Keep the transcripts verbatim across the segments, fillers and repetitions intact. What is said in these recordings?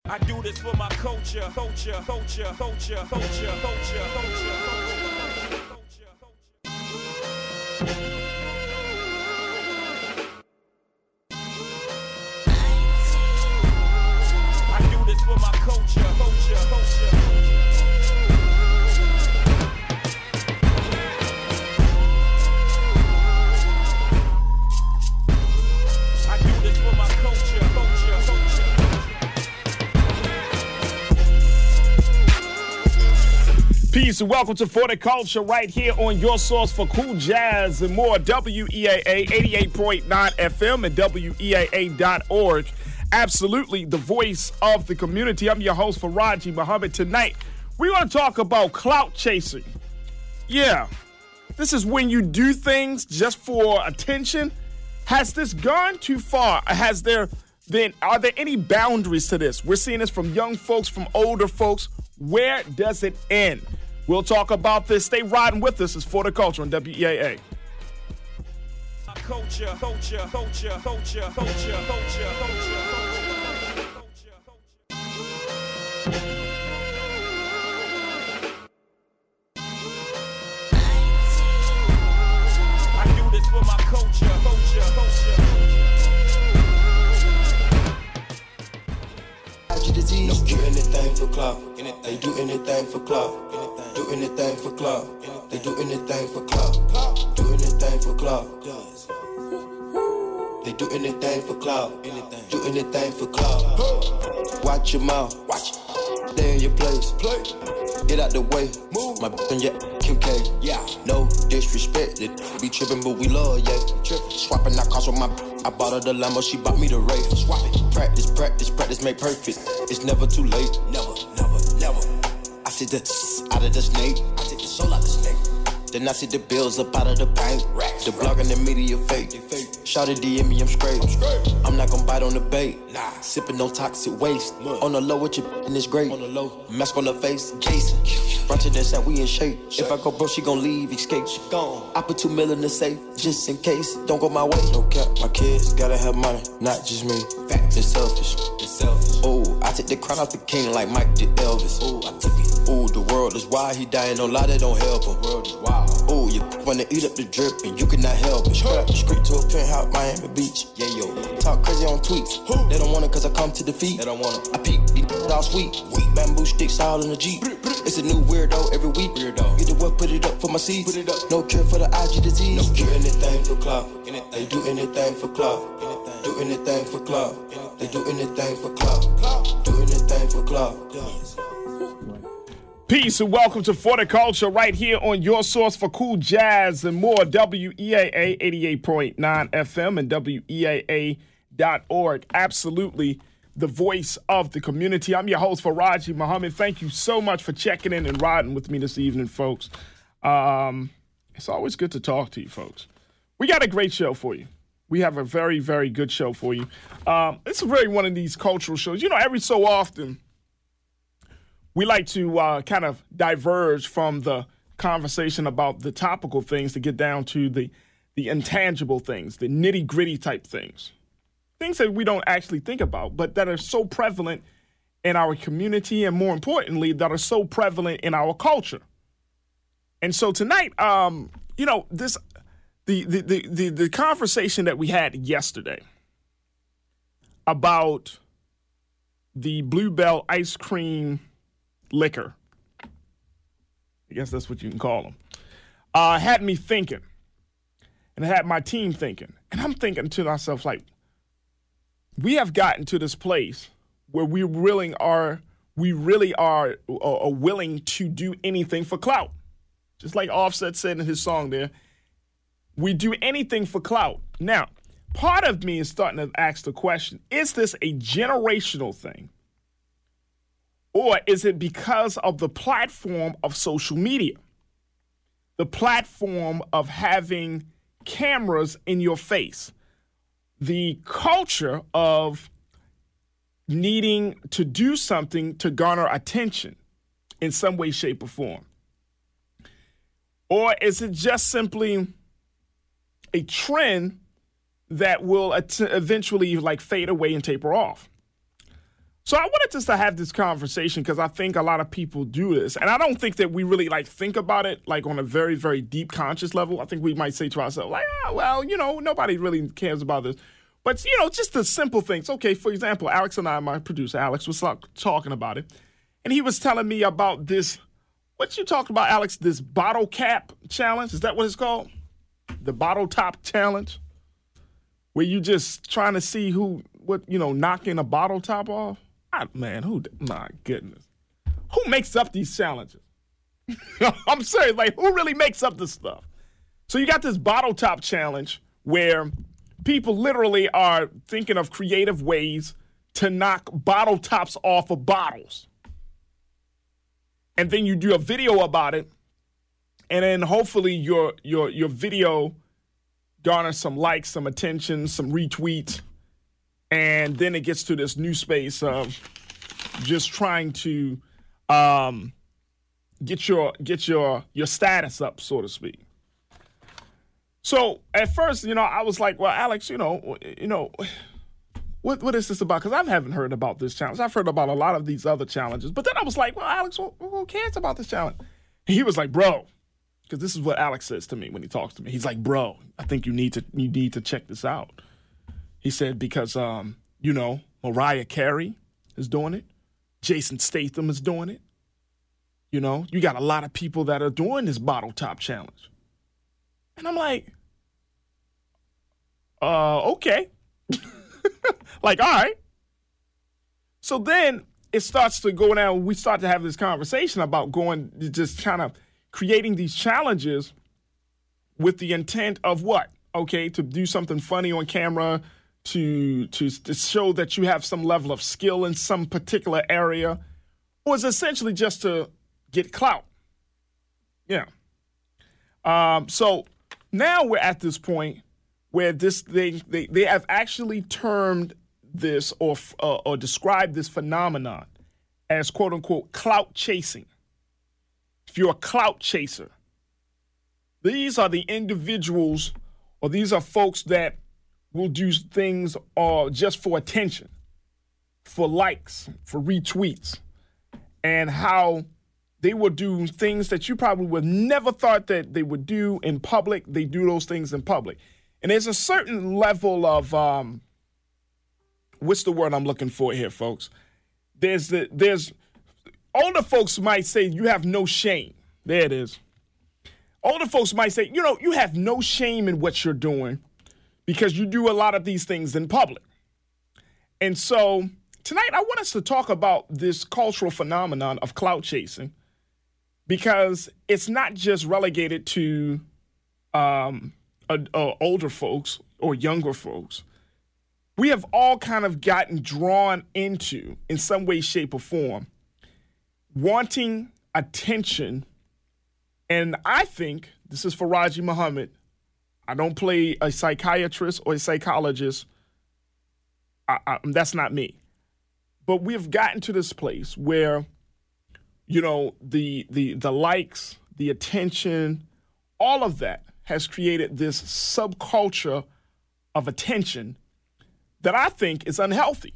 I do this for my culture, culture, culture, culture, culture, culture, culture, culture, culture, culture. I do this for my culture, culture, culture. I do this for my culture, culture, culture. Peace and welcome to For the Culture right here on your source for cool jazz and more. W E A A eighty-eight point nine F M and W E A A dot org. Absolutely the voice of the community. I'm your host, Faraji Muhammad. Tonight, we're going to talk about clout chasing. Yeah, this is when you do things just for attention. Has this gone too far? Has there been, are there any boundaries to this? We're seeing this from young folks, from older folks. Where does it end? We'll talk about this. Stay riding with us. It's For the Culture on W E A A. Culture, culture, culture, culture, culture, culture, culture, culture, I do this for my culture, culture, culture. No do anything for clout. They do anything for clout. Do anything for clout. They do anything for clout. Do anything for clout. They do anything for clout. Do anything for clout. Watch your mouth. Watch. Stay in your place. Get out the way. Move. My b****, yeah, Q K. Yeah. No disrespect. They be tripping, but we love, yeah. Tripping. Swapping that cost with my b****. I bought her the Lambo, she bought me the Wraith. Swap it. Practice, practice, practice, make perfect. It's never too late. Never, never, never. I see the out of the snake. I take the soul out the snake. Then I see the bills up out of the bank. Racks, the blog and the media fake. Shout it D M me, I'm straight. I'm straight. I'm not gonna bite on the bait. Nah. Sipping no toxic waste. Look. On the low with your in this great. On the low. Mask on the face. Jason. Ratchet and sound, we in shape. shape. If I go broke, she gon' leave, escape. She gone. I put two mil in the safe. Just in case. Don't go my way. No cap. My kids gotta have money. Not just me. Facts. It's selfish. It's selfish. Ooh, I took the crown off the king like Mike did Elvis. Ooh, I took it. Ooh, the world is wide. He dying. No lie, that don't help him. The world is wild. Ooh, you wanna eat up the drip and you cannot help it. Straight up the street to a penthouse, Miami Beach. Yeah, yo. Talk crazy on tweets. Who? They don't want it cause I come to defeat. They don't want it. I peek, these all sweet. Weak bamboo sticks all in the Jeep. It's a new weirdo every week. Weirdo. Get the what, put it up for my seeds. Put it up. No cure for the I G disease. No cure. Anything for clout. They do anything for clout. Do anything for clout. They do anything for clout. Do anything for clout. Peace and welcome to For the Culture right here on your source for cool jazz and more. W E A A eighty-eight point nine F M and W E A A dot org. Absolutely the voice of the community. I'm your host, Faraji Muhammad. Thank you so much for checking in and riding with me this evening, folks. Um, it's always good to talk to you, folks. We got a great show for you. We have a very, very good show for you. Um, it's really one of these cultural shows. You know, every so often, we like to uh, kind of diverge from the conversation about the topical things to get down to the, the intangible things, the nitty-gritty type things. Things that we don't actually think about, but that are so prevalent in our community and, more importantly, that are so prevalent in our culture. And so tonight, um, you know, this the, the, the, the, the conversation that we had yesterday about the Bluebell ice cream liquor, I guess that's what you can call them, uh, had me thinking, and it had my team thinking. And I'm thinking to myself, like, we have gotten to this place where we really are, we really are, are, are willing to do anything for clout. Just like Offset said in his song there, we do anything for clout. Now, part of me is starting to ask the question, is this a generational thing? Or is it because of the platform of social media? The platform of having cameras in your face. The culture of needing to do something to garner attention in some way, shape, or form. Or is it just simply a trend that will at- eventually like fade away and taper off? So I wanted just to have this conversation because I think a lot of people do this. And I don't think that we really, like, think about it, like, on a very, very deep conscious level. I think we might say to ourselves, like, oh, well, you know, nobody really cares about this. But, you know, just the simple things. Okay, for example, Alex and I, my producer, Alex, was talking about it. And he was telling me about this, what you talked about, Alex, this bottle cap challenge. Is that what it's called? The bottle top challenge? Where you just trying to see who, what, you know, knocking a bottle top off? I, man, who, my goodness. Who makes up these challenges? I'm serious, like, who really makes up this stuff? So you got this bottle top challenge where people literally are thinking of creative ways to knock bottle tops off of bottles. And then you do a video about it, and then hopefully your your your video garners some likes, some attention, some retweets. And then it gets to this new space of just trying to um, get your get your your status up, so to speak. So at first, you know, I was like, well, Alex, you know, you know, what what is this about? Because I haven't heard about this challenge. I've heard about a lot of these other challenges. But then I was like, well, Alex, who, who cares about this challenge? And he was like, bro, because this is what Alex says to me when he talks to me. He's like, bro, I think you need to you need to check this out. He said, because, um, you know, Mariah Carey is doing it. Jason Statham is doing it. You know, you got a lot of people that are doing this bottle top challenge. And I'm like, uh, okay. Like, all right. So then it starts to go down. We start to have this conversation about going, just kind of creating these challenges with the intent of what? Okay, to do something funny on camera, To, to to show that you have some level of skill in some particular area, or is essentially just to get clout. Yeah. Um, so now we're at this point where this thing, they, they have actually termed this or, uh, or described this phenomenon as, quote unquote, clout chasing. If you're a clout chaser, these are the individuals, or these are folks that will do things uh, just for attention, for likes, for retweets, and how they will do things that you probably would never thought that they would do in public. They do those things in public. And there's a certain level of, um, what's the word I'm looking for here, folks? There's the, there's, older folks might say you have no shame. There it is. Older folks might say, you know, you have no shame in what you're doing, because you do a lot of these things in public. And so tonight I want us to talk about this cultural phenomenon of clout chasing, because it's not just relegated to um, uh, uh, older folks or younger folks. We have all kind of gotten drawn into, in some way, shape, or form, wanting attention. And I think, this is Faraji Muhammad, I don't play a psychiatrist or a psychologist. I, I, that's not me. But we've gotten to this place where, you know, the the the likes, the attention, all of that has created this subculture of attention that I think is unhealthy.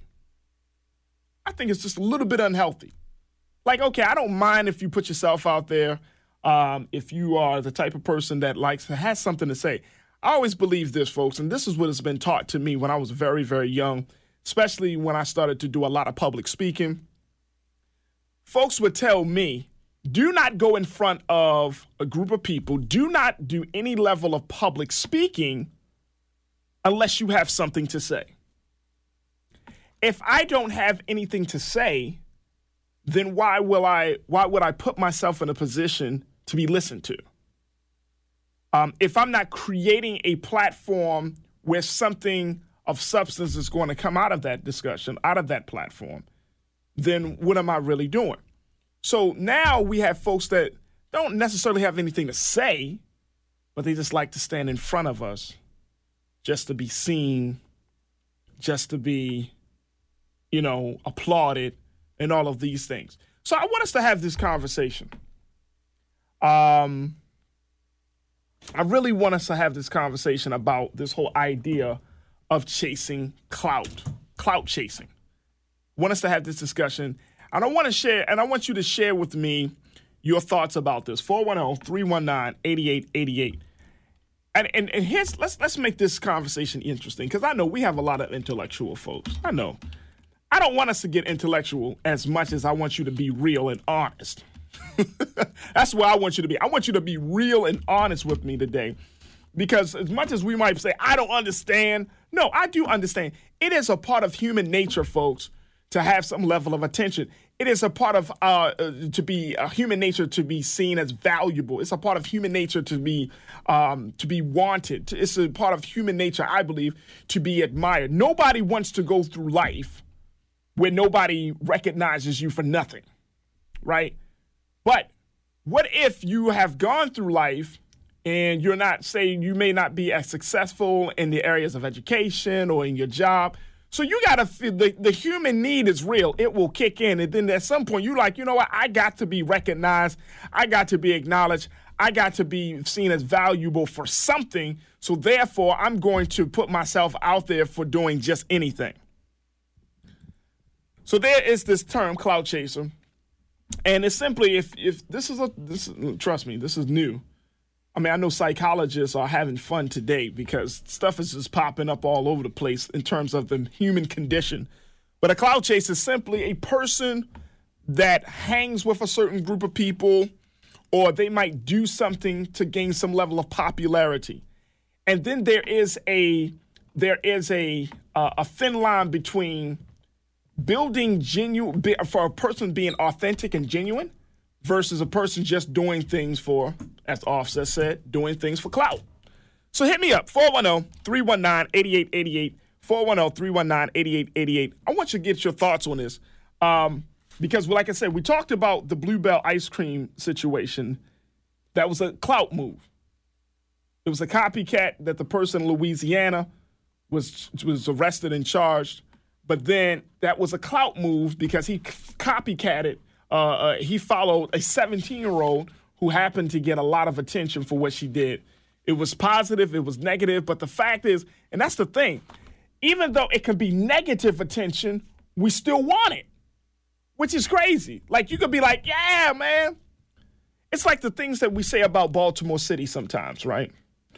I think it's just a little bit unhealthy. Like, okay, I don't mind if you put yourself out there, um, if you are the type of person that likes, has something to say. I always believe this, folks, and this is what has been taught to me when I was very, very young, especially when I started to do a lot of public speaking. Folks would tell me, do not go in front of a group of people, do not do any level of public speaking unless you have something to say. If I don't have anything to say, then why will I, why would I put myself in a position to be listened to? Um, if I'm not creating a platform where something of substance is going to come out of that discussion, out of that platform, then what am I really doing? So now we have folks that don't necessarily have anything to say, but they just like to stand in front of us just to be seen, just to be, you know, applauded, and all of these things. So I want us to have this conversation. Um, I really want us to have this conversation about this whole idea of chasing clout, clout chasing. want us to have this discussion. And I want to share, and I want you to share with me your thoughts about this. four one zero, three one nine, eight eight eight eight. And, and and here's let's let's make this conversation interesting, because I know we have a lot of intellectual folks. I know. I don't want us to get intellectual as much as I want you to be real and honest. That's where I want you to be. I want you to be real and honest with me today. Because as much as we might say, I don't understand, no, I do understand. It is a part of human nature, folks, to have some level of attention. It is a part of uh, uh, to be uh, human nature to be seen as valuable. It's a part of human nature to be um, to be wanted. It's a part of human nature, I believe, to be admired. Nobody wants to go through life where nobody recognizes you for nothing, right? But what if you have gone through life and you're not, say, you may not be as successful in the areas of education or in your job? So you got to feel the, the human need is real. It will kick in. And then at some point, you're like, you know what? I got to be recognized. I got to be acknowledged. I got to be seen as valuable for something. So therefore, I'm going to put myself out there for doing just anything. So there is this term, clout chaser. And it's simply, if if this is a, this trust me, this is new. I mean, I know psychologists are having fun today because stuff is just popping up all over the place in terms of the human condition. But a clout chaser is simply a person that hangs with a certain group of people, or they might do something to gain some level of popularity. And then there is a there is a uh, a thin line between building genuine for a person being authentic and genuine versus a person just doing things for, as Offset said, doing things for clout. So hit me up, four one zero, three one nine, eight eight eight eight, four one zero, three one nine, eight eight eight eight. I want you to get your thoughts on this um, because, like I said, we talked about the Bluebell ice cream situation. That was a clout move. It was a copycat that the person in Louisiana was, was arrested and charged. But then that was a clout move because he copycatted. Uh, uh, he followed a seventeen-year-old who happened to get a lot of attention for what she did. It was positive, it was negative, but the fact is, and that's the thing, even though it can be negative attention, we still want it, which is crazy. Like, you could be like, yeah, man. It's like the things that we say about Baltimore City sometimes, right?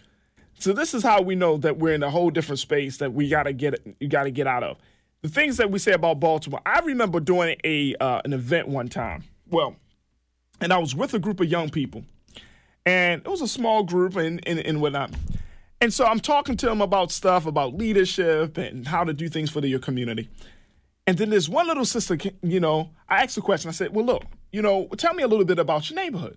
So this is how we know that we're in a whole different space that we gotta get you gotta get out of. The things that we say about Baltimore. I remember doing a uh, an event one time. Well, and I was with a group of young people, and it was a small group and, and, and whatnot. And so I'm talking to them about stuff about leadership and how to do things for the, your community. And then there's one little sister, you know, I asked a question. I said, well, look, you know, tell me a little bit about your neighborhood.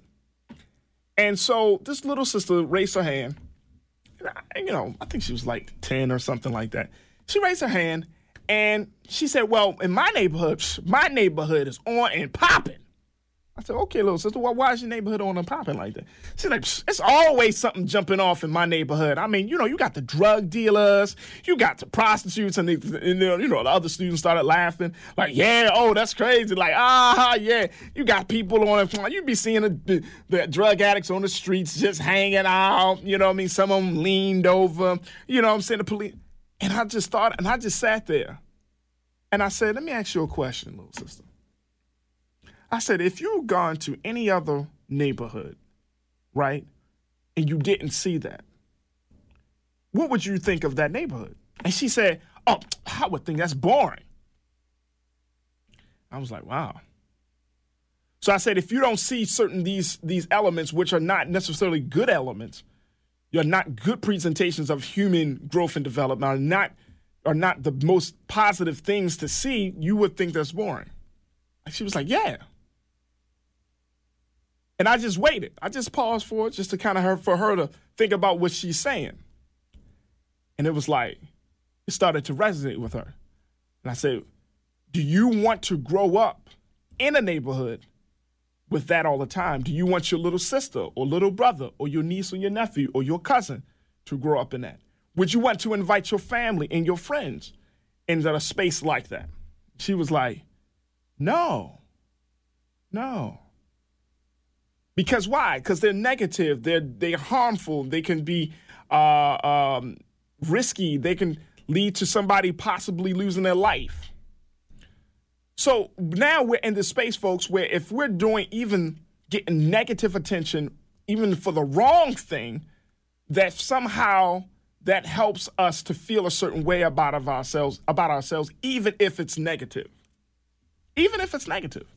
And so this little sister raised her hand. And I, you know, I think she was like ten or something like that. She raised her hand. And she said, well, in my neighborhood, my neighborhood is on and popping. I said, okay, little sister, well, why is your neighborhood on and popping like that? She's like, it's always something jumping off in my neighborhood. I mean, you know, you got the drug dealers, you got the prostitutes, and, the, and the, you know, the other students started laughing. Like, yeah, oh, that's crazy. Like, ah, yeah. You got people on it. You be seeing the, the, the drug addicts on the streets just hanging out. You know what I mean? Some of them leaned over. You know what I'm saying? The police. And I just thought, and I just sat there, and I said, let me ask you a question, little sister. I said, if you've gone to any other neighborhood, right, and you didn't see that, what would you think of that neighborhood? And she said, oh, I would think that's boring. I was like, wow. So I said, if you don't see certain these these elements, which are not necessarily good elements, you're not good presentations of human growth and development, are not are not the most positive things to see, you would think that's boring. And she was like, yeah. And I just waited. I just paused for it just to kind of her for her to think about what she's saying. And it was like, it started to resonate with her. And I said, do you want to grow up in a neighborhood with that all the time? Do you want your little sister or little brother or your niece or your nephew or your cousin to grow up in that? Would you want to invite your family and your friends into a space like that? She was like, no, no. Because why? Because they're negative, they're they're harmful, they can be uh, um, risky, they can lead to somebody possibly losing their life. So now we're in this space, folks, where if we're doing even getting negative attention, even for the wrong thing, that somehow that helps us to feel a certain way about of ourselves, about ourselves, even if it's negative. Even if it's negative.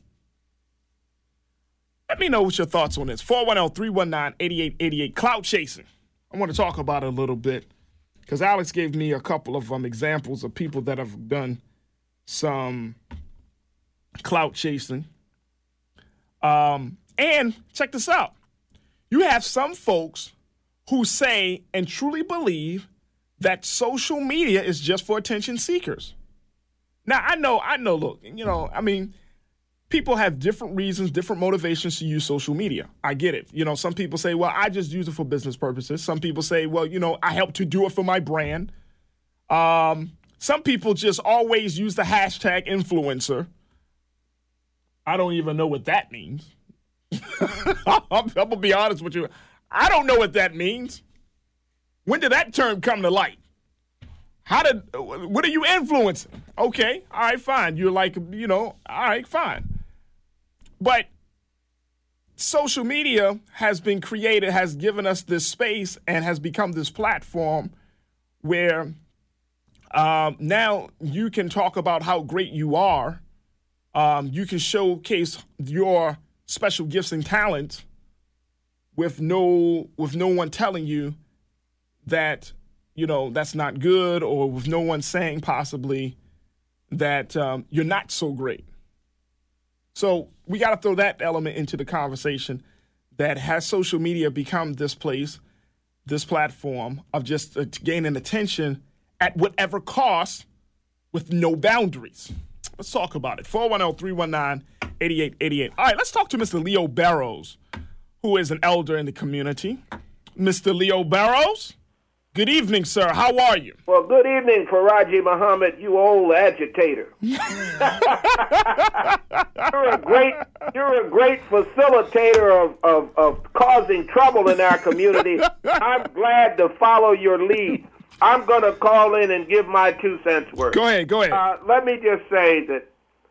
Let me know what your thoughts on this. four one zero, three one nine, eight eight eight eight. Clout chasing. I want to talk about it a little bit because Alex gave me a couple of um, examples of people that have done some clout chasing. Um, and check this out. You have some folks who say and truly believe that social media is just for attention seekers. Now, I know, I know, look, you know, I mean, people have different reasons, different motivations to use social media. I get it. You know, some people say, well, I just use it for business purposes. Some people say, well, you know, I help to do it for my brand. Um, some people just always use the hashtag influencer. I don't even know what that means. I'm, I'm going to be honest with you. I don't know what that means. When did that term come to light? How did, what are you influencing? Okay, all right, fine. You're like, you know, all right, fine. But social media has been created, has given us this space and has become this platform where um, now you can talk about how great you are. Um, you can showcase your special gifts and talents with no with no one telling you that, you know, that's not good, or with no one saying possibly that um, you're not so great. So we got to throw that element into the conversation, that has social media become this place, this platform of just uh, gaining attention at whatever cost with no boundaries. Let's talk about it. four one zero, three one nine, eight eight eight eight. All right, let's talk to Mister Leo Barrows, who is an elder in the community. Mister Leo Barrows, good evening, sir. How are you? Well, good evening, Faraji Muhammad, you old agitator. You're a great, you're a great facilitator of, of, of causing trouble in our community. I'm glad to follow your lead. I'm going to call in and give my two cents worth. Go ahead, go ahead. Uh, let me just say that,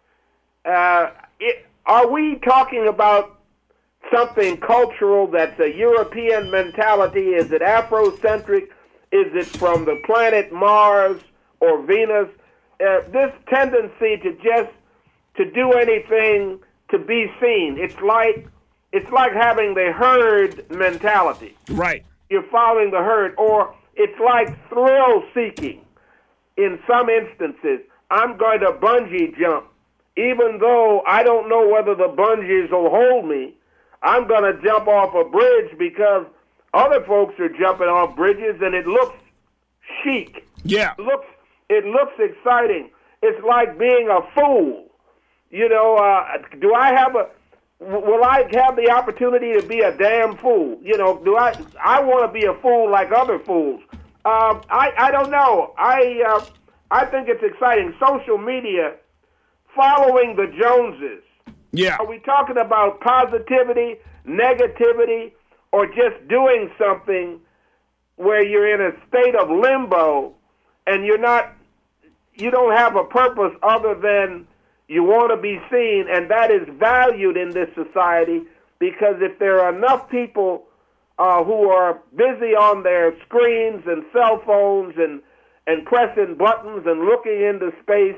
uh, it, are we talking about something cultural that's a European mentality? Is it Afrocentric? Is it from the planet Mars or Venus? Uh, this tendency to just to do anything to be seen. It's like it's like having the herd mentality. Right. You're following the herd, or it's like thrill seeking. In some instances, I'm going to bungee jump, even though I don't know whether the bungees will hold me. I'm going to jump off a bridge because other folks are jumping off bridges, and it looks chic. Yeah. It looks, it looks exciting. It's like being a fool. You know, uh, do I have a, will I have the opportunity to be a damn fool? You know, do I, I want to be a fool like other fools. Um, I, I don't know. I, uh, I think it's exciting. Social media, following the Joneses. Yeah. Are we talking about positivity, negativity, or just doing something where you're in a state of limbo and you're not, you don't have a purpose other than you want to be seen, and that is valued in this society, because if there are enough people uh, who are busy on their screens and cell phones and, and pressing buttons and looking into space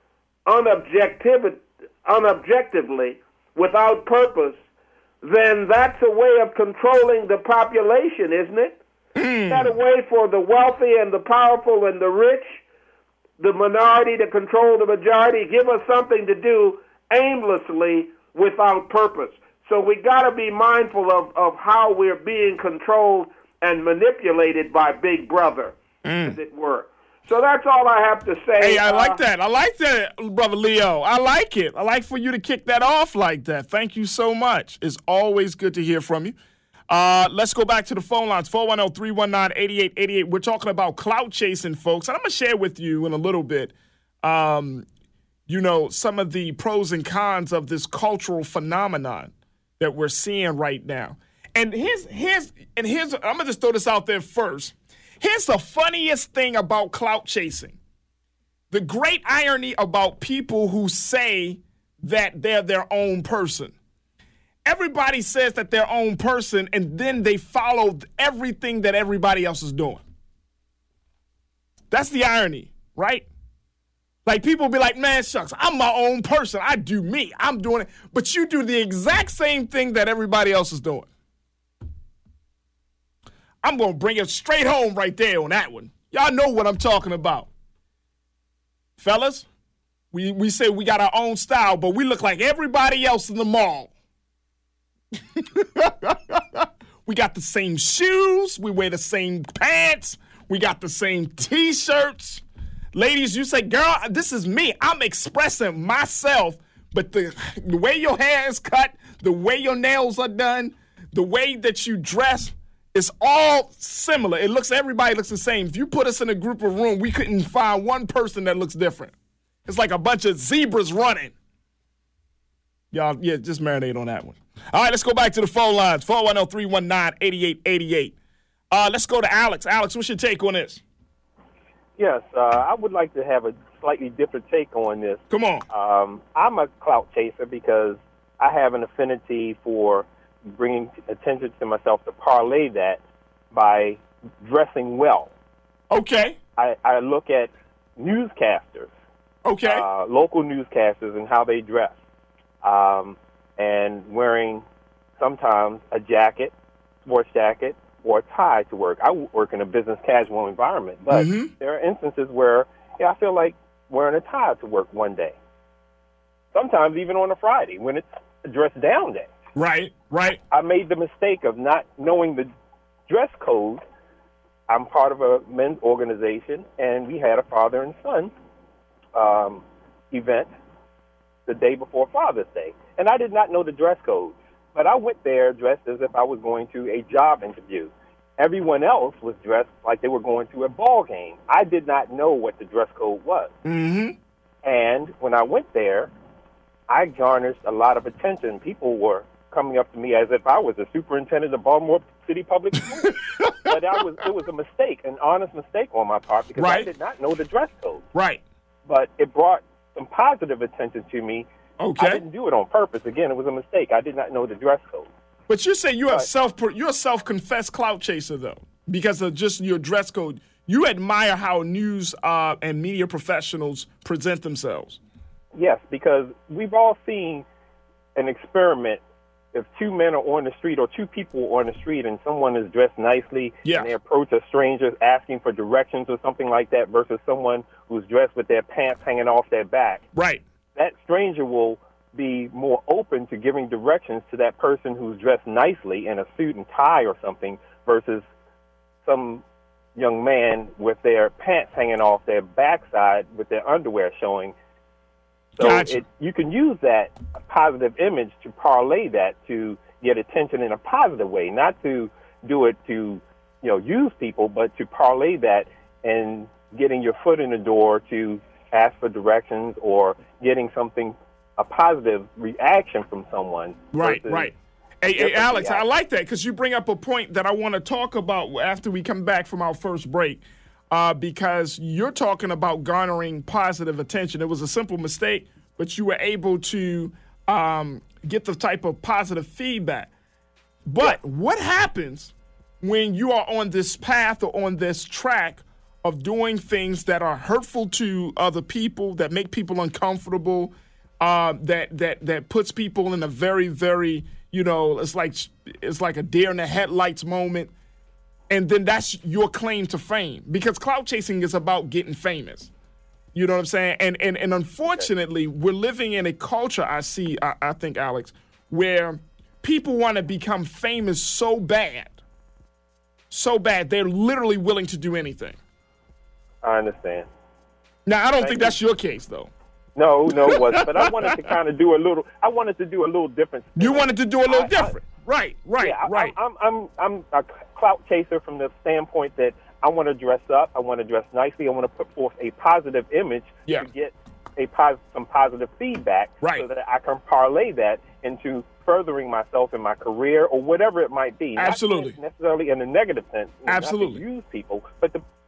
unobjectiv- unobjectively, without purpose, then that's a way of controlling the population, isn't it? Mm. Is that a way for the wealthy and the powerful and the rich, the minority to control the majority? Give us something to do aimlessly without purpose. So we got to be mindful of, of how we're being controlled and manipulated by Big Brother, mm. as it were. So that's all I have to say. Hey, I uh, like that. I like that, Brother Leo. I like it. I like for you to kick that off like that. Thank you so much. It's always good to hear from you. Uh, let's go back to the phone lines, four one zero, three one nine, eight eight eight eight. We're talking about clout chasing, folks. And I'm going to share with you in a little bit, um, you know, some of the pros and cons of this cultural phenomenon that we're seeing right now. And here's, here's, and here's, I'm going to just throw this out there first. Here's the funniest thing about clout chasing. The great irony about people who say that they're their own person. Everybody says that they're own person, and then they follow everything that everybody else is doing. That's the irony, right? Like, people be like, man, shucks, I'm my own person. I do me. I'm doing it. But you do the exact same thing that everybody else is doing. I'm going to bring it straight home right there on that one. Y'all know what I'm talking about. Fellas, we, we say we got our own style, but we look like everybody else in the mall. We got the same shoes. We wear the same pants. We got the same T-shirts. Ladies, you say, girl, this is me. I'm expressing myself. But the, the way your hair is cut, the way your nails are done, the way that you dress, it's all similar. It looks, everybody looks the same. If you put us in a group of room, we couldn't find one person that looks different. It's like a bunch of zebras running. Y'all, yeah, just marinate on that one. All right, let's go back to the phone lines. four one zero, three one nine, eight eight eight eight. Uh, let's go to Alex. Alex, what's your take on this? Yes, uh, I would like to have a slightly different take on this. Come on. Um, I'm a clout chaser because I have an affinity for bringing attention to myself to parlay that by dressing well. Okay. I, I look at newscasters, Okay. uh, local newscasters, and how they dress, um, and wearing sometimes a jacket, sports jacket, or a tie to work. I work in a business casual environment, but mm-hmm. there are instances where yeah, I feel like wearing a tie to work one day. Sometimes even on a Friday when it's a dress down day. Right, right. I made the mistake of not knowing the dress code. I'm part of a men's organization, and we had a father and son um, event the day before Father's Day. And I did not know the dress code, but I went there dressed as if I was going to a job interview. Everyone else was dressed like they were going to a ball game. I did not know what the dress code was. Mm-hmm. And when I went there, I garnered a lot of attention. People were coming up to me as if I was the superintendent of Baltimore City Public Schools. But I was, it was a mistake, an honest mistake on my part, because right. I did not know the dress code. Right. But it brought some positive attention to me. Okay. I didn't do it on purpose. Again, it was a mistake. I did not know the dress code. But you say you're right. a self you're a self-confessed clout chaser, though, because of just your dress code. You admire how news uh, and media professionals present themselves. Yes, because we've all seen an experiment. If two men are on the street or two people are on the street and someone is dressed nicely yeah. and they approach a stranger asking for directions or something like that versus someone who's dressed with their pants hanging off their back. Right. That stranger will be more open to giving directions to that person who's dressed nicely in a suit and tie or something versus some young man with their pants hanging off their backside with their underwear showing. So gotcha. it, you can use that positive image to parlay that to get attention in a positive way, not to do it to, you know, use people, but to parlay that and getting your foot in the door to ask for directions or getting something, a positive reaction from someone. Right, right. Hey, hey Alex, reaction. I like that because you bring up a point that I want to talk about after we come back from our first break. Uh, because you're talking about garnering positive attention. It was a simple mistake, but you were able to um, get the type of positive feedback. But yeah. what happens when you are on this path or on this track of doing things that are hurtful to other people, that make people uncomfortable, uh, that that that puts people in a very, very, you know, it's like it's like a deer in the headlights moment. And then that's your claim to fame, because clout chasing is about getting famous. You know what I'm saying? And and and unfortunately, we're living in a culture, I see, I, I think, Alex, where people want to become famous so bad, so bad, they're literally willing to do anything. I understand. Now, I don't Thank think you. that's your case, though. No, no, it wasn't. But I wanted to kind of do a little, I wanted to do a little different. You wanted to do a little I, different. I, right, right, yeah, right. I, I'm, I'm, I'm a clout chaser from the standpoint that I want to dress up, I want to dress nicely, I want to put forth a positive image yeah. to get a pos- some positive feedback right. so that I can parlay that into furthering myself in my career or whatever it might be. Absolutely. Not necessarily in a negative sense. Absolutely. Not to use people, but to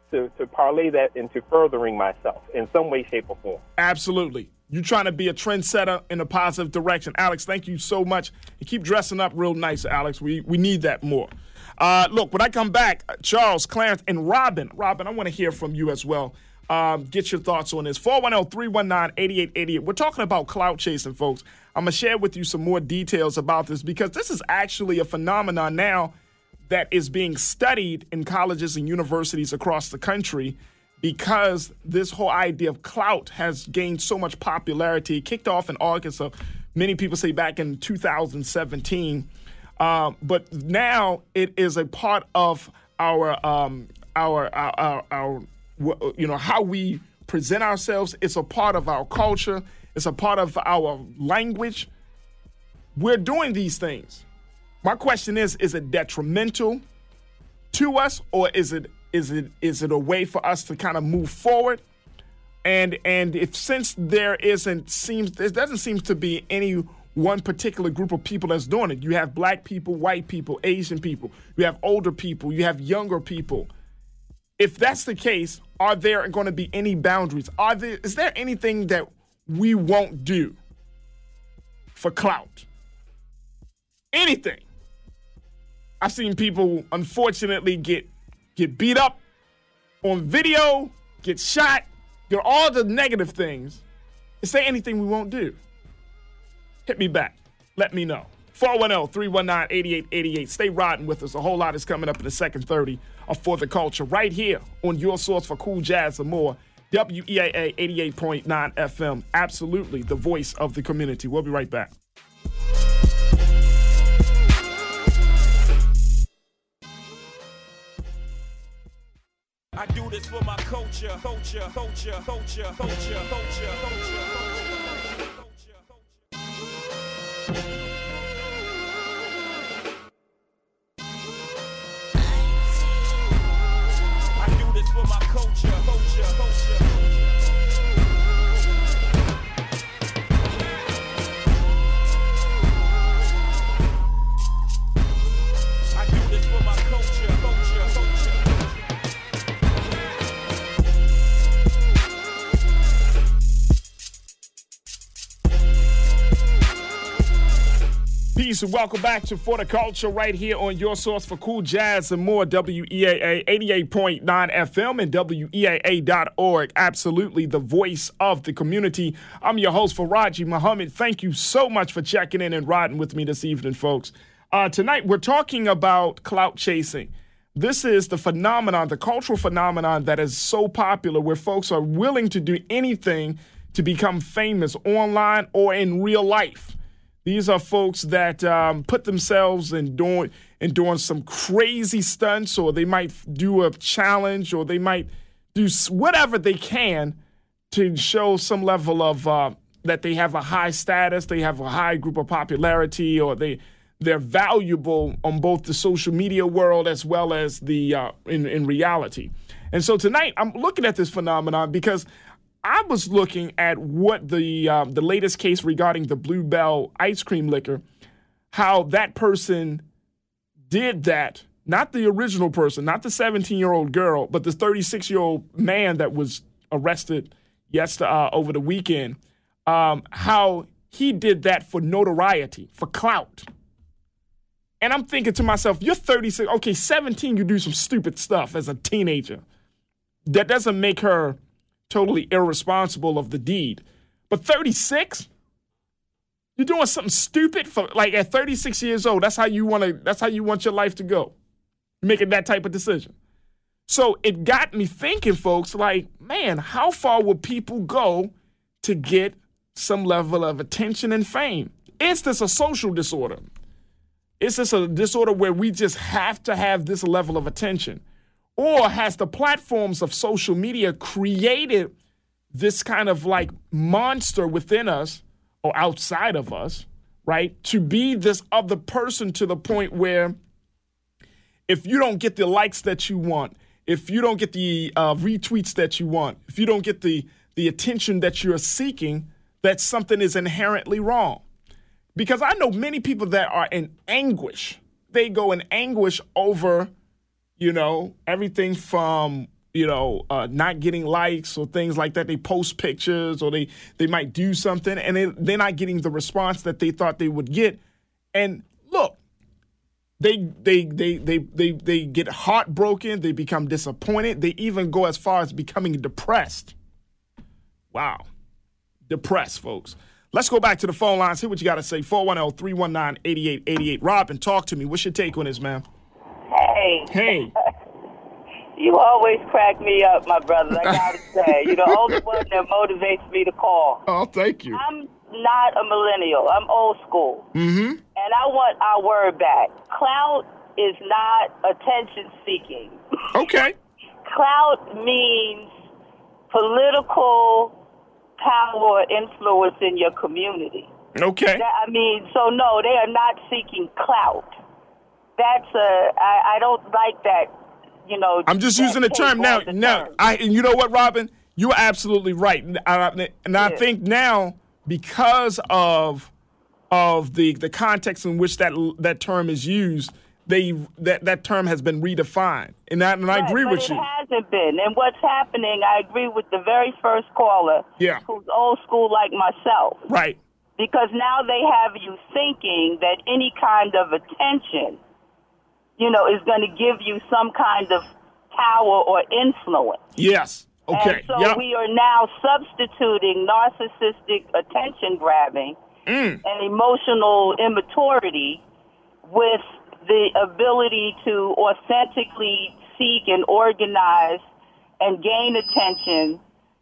to, to parlay that into furthering myself in some way, shape, or form. Absolutely. You're trying to be a trendsetter in a positive direction. Alex, thank you so much. You keep dressing up real nice, Alex. We we need that more. Uh, look, when I come back, Charles, Clarence, and Robin. Robin, I want to hear from you as well. Um, get your thoughts on this. four one zero, three one nine, eight eight eight eight. We're talking about clout chasing, folks. I'm going to share with you some more details about this because this is actually a phenomenon now that is being studied in colleges and universities across the country because this whole idea of clout has gained so much popularity. It kicked off in August of, many people say, back in two thousand seventeen. Um, but now it is a part of our, um, our, our, our, our, you know, how we present ourselves. It's a part of our culture. It's a part of our language. We're doing these things. My question is, is it detrimental to us, or is it is it is it a way for us to kind of move forward? And and if since there isn't seems there doesn't seem to be any one particular group of people that's doing it. You have black people, white people, Asian people. You have older people. You have younger people. If that's the case, are there going to be any boundaries? Are there is there anything that we won't do for clout? Anything. I've seen people, unfortunately, get get beat up on video, get shot, get all the negative things. Is there anything we won't do? Hit me back. Let me know. four one zero, three one nine, eight eight eight eight. Stay riding with us. A whole lot is coming up in the second thirty of For the Culture right here on your source for cool jazz and more. W E A A eighty-eight point nine F M. Absolutely the voice of the community. We'll be right back. I do this for my culture, culture, culture, culture, culture, culture, culture, culture, I do this for my culture, culture, culture. I do this for my culture, culture, culture. Peace and welcome back to For the Culture right here on your source for cool jazz and more. W E A A eighty-eight point nine F M and W E A A dot org. Absolutely the voice of the community. I'm your host, Faraji Muhammad. Thank you so much for checking in and riding with me this evening, folks. Uh, tonight we're talking about clout chasing. This is the phenomenon, the cultural phenomenon that is so popular where folks are willing to do anything to become famous online or in real life. These are folks that um, put themselves in doing, in doing some crazy stunts, or they might do a challenge, or they might do whatever they can to show some level of uh, that they have a high status, they have a high group of popularity, or they they're valuable on both the social media world as well as the uh, in in reality. And so tonight I'm looking at this phenomenon because I was looking at what the uh, the latest case regarding the Blue Bell ice cream liquor, how that person did that, not the original person, not the seventeen-year-old girl, but the thirty-six-year-old man that was arrested yesterday, uh, over the weekend, um, how he did that for notoriety, for clout. And I'm thinking to myself, you're thirty-six, okay, seventeen, you do some stupid stuff as a teenager. That doesn't make her totally irresponsible of the deed. But thirty-six? You're doing something stupid for like at thirty-six years old. That's how you want to that's how you want your life to go. Making that type of decision. So it got me thinking, folks, like, man, how far will people go to get some level of attention and fame? Is this a social disorder? Is this a disorder where we just have to have this level of attention? Or has the platforms of social media created this kind of like monster within us or outside of us, right? To be this other person to the point where if you don't get the likes that you want, if you don't get the uh, retweets that you want, if you don't get the, the attention that you're seeking, that something is inherently wrong. Because I know many people that are in anguish. They go in anguish over, you know, everything from, you know, uh, not getting likes or things like that. They post pictures or they, they might do something and they, they're not getting the response that they thought they would get. And look, they they they they they they get heartbroken. They become disappointed. They even go as far as becoming depressed. Wow. Depressed, folks. Let's go back to the phone lines. Hear what you got to say. four one zero, three one nine, eight eight eight eight. Robin, talk to me. What's your take on this, man? Hey. Hey. You always crack me up, my brother, I gotta say. You're the only one that motivates me to call. Oh, thank you. I'm not a millennial. I'm old school. Mm-hmm. And I want our word back. Clout is not attention seeking. Okay. Clout means political power or influence in your community. Okay. That, I mean, so no, they are not seeking clout. That's a, I, I don't like that. You know, I'm just using the term now. The now, term. I and you know what, Robin, you're absolutely right, and I, and I Yeah. think now because of of the the context in which that that term is used, they that, that term has been redefined, and I, and I Right, agree but with it you. hasn't been. And what's happening, I agree with the very first caller, Yeah. who's old school like myself, Right. because now they have you thinking that any kind of attention, you know, is going to give you some kind of power or influence. Yes. Okay. And so Yep. we are now substituting narcissistic attention grabbing Mm. and emotional immaturity with the ability to authentically seek and organize and gain attention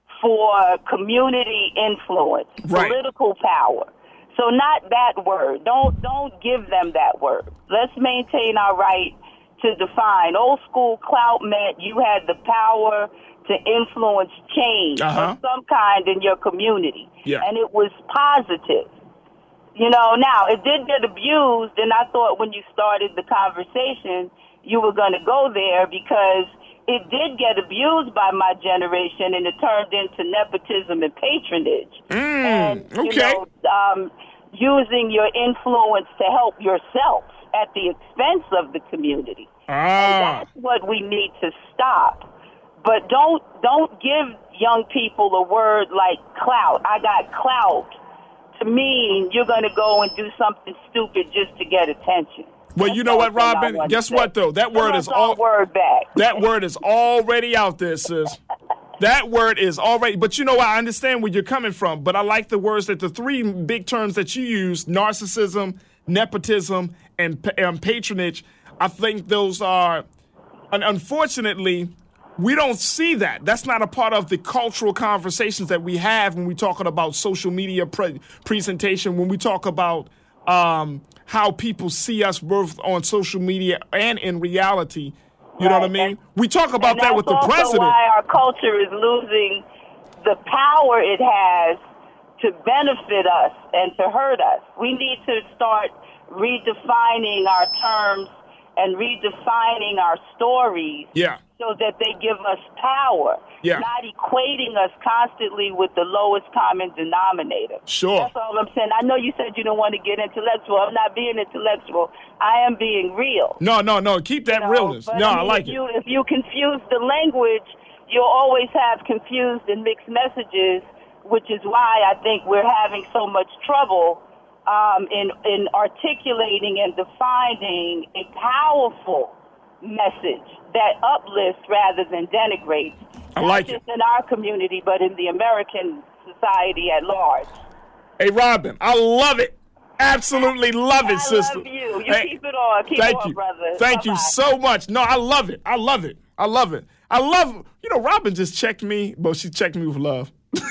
for community influence, Right. political power. So not that word. Don't don't give them that word. Let's maintain our right to define. Old school clout meant you had the power to influence change Uh-huh. of some kind in your community. Yeah. And it was positive. You know, now, it did get abused, and I thought when you started the conversation, you were going to go there because it did get abused by my generation, and it turned into nepotism and patronage. Mm, and, you okay. know, um, using your influence to help yourself at the expense of the community. Ah. That's what we need to stop. But don't don't give young people a word like clout. I got clout to mean you're going to go and do something stupid just to get attention. Well, That's you know the what, only thing I Robin? want to Guess say. what, though? That word Give is us all our word back. that word is already out there, sis. That word is already, but you know what? I understand where you're coming from, but I like the words that the three big terms that you use, narcissism, nepotism, and um, patronage, I think those are, and unfortunately, we don't see that. That's not a part of the cultural conversations that we have when we talking about social media pre- presentation, when we talk about um, how people see us both on social media and in reality. You know what I Right. mean? And- We talk about and that with the that's also president. why our culture is losing the power it has to benefit us and to hurt us. We need to start redefining our terms and redefining our stories Yeah. so that they give us power, Yeah. not equating us constantly with the lowest common denominator. Sure. That's all I'm saying. I know you said you don't want to get intellectual. I'm not being intellectual. I am being real. No, no, no. Keep that You know, realness. but No, I mean, like if it. You, if you confuse the language, you'll always have confused and mixed messages, which is why I think we're having so much trouble um, in, in articulating and defining a powerful message that uplifts rather than denigrates. I like Not it. just in our community, but in the American society at large. Hey, Robin, I love it. Absolutely love it, I sister. love you. You Hey, keep it on. Keep thank on, you. brother. Thank you Bye-bye. so much. No, I love it. I love it. I love it. I love, you know, Robin just checked me, but she checked me with love.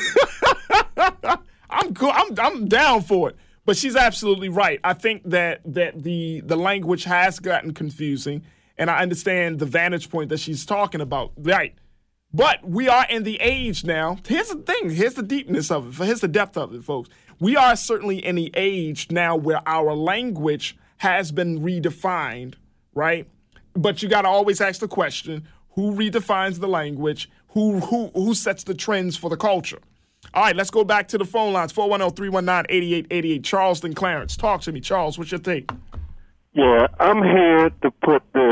I'm cool. I'm I'm down for it. But she's absolutely right. I think that that the the language has gotten confusing, and I understand the vantage point that she's talking about. Right. But we are in the age now. Here's the thing. Here's the deepness of it. Here's the depth of it, folks. We are certainly in the age now where our language has been redefined, right? But you got to always ask the question, who redefines the language? Who who who sets the trends for the culture? All right, let's go back to the phone lines. four one zero, three one nine, eight eight eight eight. Charleston Clarence. Talk to me. Charles, what's your take? Yeah, I'm here to put this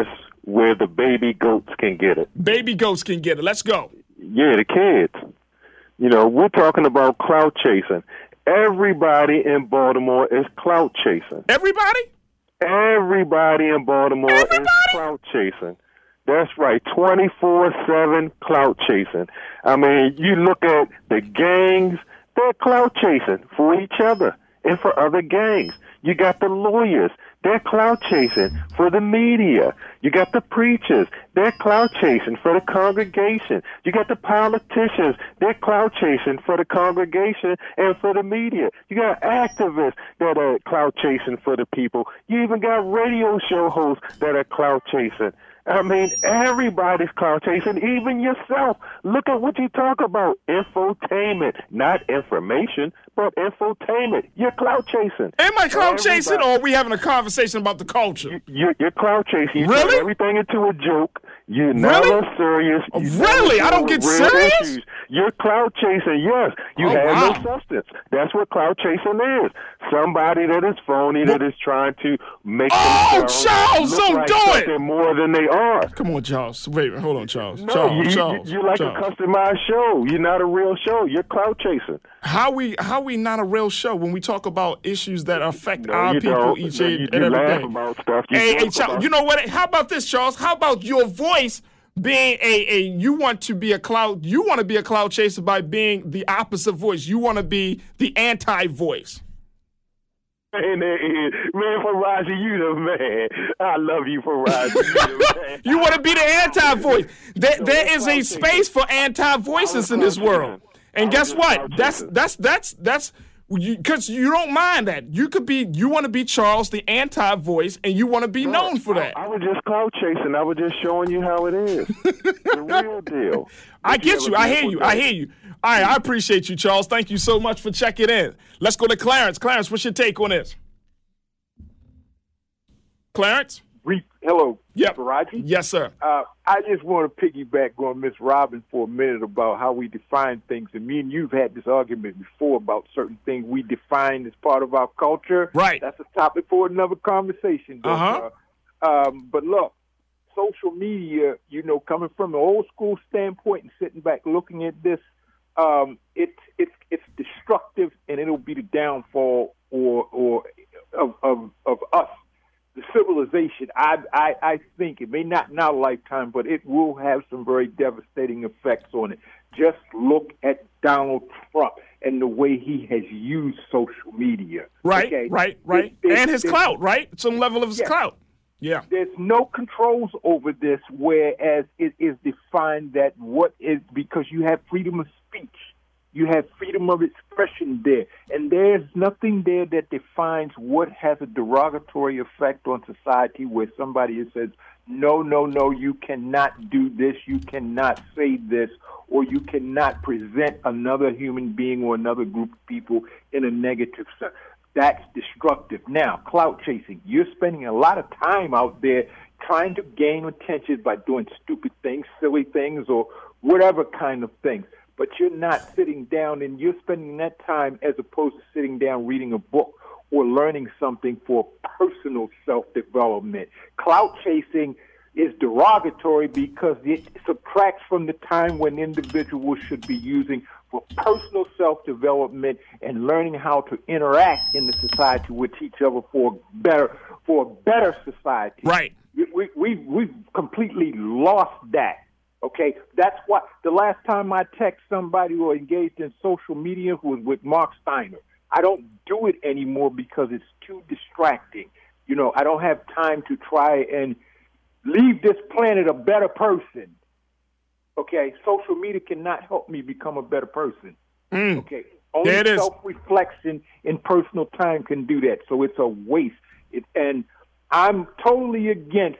where the baby goats can get it. Baby goats can get it. Let's go. Yeah, the kids. You know, we're talking about clout chasing. Everybody in Baltimore is clout chasing. Everybody? Everybody in Baltimore Everybody? is clout chasing. That's right, twenty-four seven clout chasing. I mean, you look at the gangs, they're clout chasing for each other and for other gangs. You got the lawyers, they're clout chasing for the media. You got the preachers, they're clout chasing for the congregation. You got the politicians, they're clout chasing for the congregation and for the media. You got activists that are clout chasing for the people. You even got radio show hosts that are clout chasing. I mean, everybody's clout chasing, even yourself. Look at what you talk about. Infotainment, not information, but infotainment. You're clout chasing. Am I clout Everybody. chasing, or are we having a conversation about the culture? You're, you're clout chasing. You Really? turn everything into a joke. You're never Really? serious. You Really? never I don't deal get with real serious? issues. You're clout chasing, yes. You Oh, have wow. no substance. That's what clout chasing is. Somebody that is phony, that is trying to make Oh, themselves Charles, look don't like do it. something more than they are. Come on, Charles. Wait, hold on, Charles. No, Charles, you, Charles, you, you like Charles. a customized show. You're not a real show. You're clout chasing. How we how we not a real show when we talk about issues that affect No, our you people don't. each No, and you, every you laugh day? about stuff. You Hey, hey, joke Charles, about you know what? How about this, Charles? How about your voice being a, a you want to be a cloud you want to be a cloud chaser by being the opposite voice. You want to be the anti-voice. Man, man, Faraji, you the man. I love you, Faraji. You the man. You want to be the anti-voice. There, No, there that's is a clout space chasing. for anti-voices I in was this clout world. chasing. And I guess was just what? clout That's chasing. that's that's that's because you don't mind that. You could be you want to be Charles, the anti-voice, and you want to be known for that. I, I was just clout chasing. I was just showing you how it is. The real deal. I Did get have you. a I hear beautiful you. I day? hear you. All right, I appreciate you, Charles. Thank you so much for checking in. Let's go to Clarence. Clarence, what's your take on this? Clarence? Re- Hello, Yep. Faraji. Yes, sir. Uh, I just want to piggyback on Miss Robin for a minute about how we define things. And me and you've had this argument before about certain things we define as part of our culture. Right. That's a topic for another conversation. though, Uh-huh. uh, Um, but look, social media, you know, coming from an old school standpoint and sitting back looking at this, um, it's it's it's destructive, and it'll be the downfall or or of of, of us. The civilization, I, I I think it may not in our lifetime, but it will have some very devastating effects on it. Just look at Donald Trump and the way he has used social media. Right, okay? right, right. There- and his there- clout, right? Some level of his Yeah. clout. Yeah. There's no controls over this, whereas it is defined that what is because you have freedom of speech. You have freedom of expression there. And there's nothing there that defines what has a derogatory effect on society where somebody says, no, no, no, you cannot do this, you cannot say this, or you cannot present another human being or another group of people in a negative sense. That's destructive. Now, clout chasing. You're spending a lot of time out there trying to gain attention by doing stupid things, silly things, or whatever kind of things. But you're not sitting down and you're spending that time as opposed to sitting down reading a book or learning something for personal self-development. Clout chasing is derogatory because it subtracts from the time when individuals should be using for personal self-development and learning how to interact in the society with each other for better for a better society. Right. We, we, we, we've completely lost that. Okay, that's what the last time I text somebody who engaged in social media who was with Mark Steiner. I don't do it anymore because it's too distracting. You know, I don't have time to try and leave this planet a better person. Okay, social media cannot help me become a better person. Mm. Okay, only There it is. self-reflection in personal time can do that. So it's a waste. It, and I'm totally against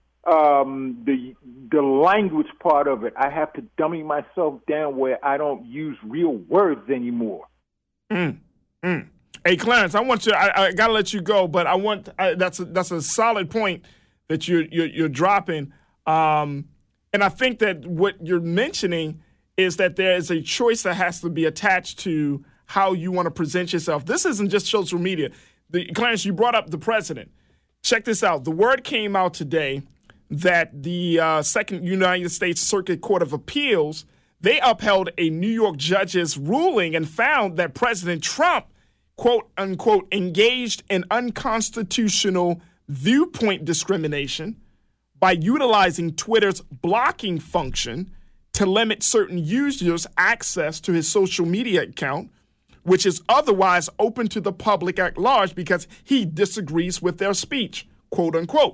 um, the the language part of it. I have to dummy myself down where I don't use real words anymore. Mm. Mm. Hey, Clarence, I want you. I, I gotta let you go, but I want. I, that's a, that's a solid point that you're you're, you're dropping. Um, and I think that what you're mentioning is that there is a choice that has to be attached to how you want to present yourself. This isn't just social media. The, Clarence, you brought up the president. Check this out. The word came out today that the uh, Second United States Circuit Court of Appeals, they upheld a New York judge's ruling and found that President Trump, quote unquote, engaged in unconstitutional viewpoint discrimination by utilizing Twitter's blocking function to limit certain users' access to his social media account, which is otherwise open to the public at large because he disagrees with their speech, quote unquote.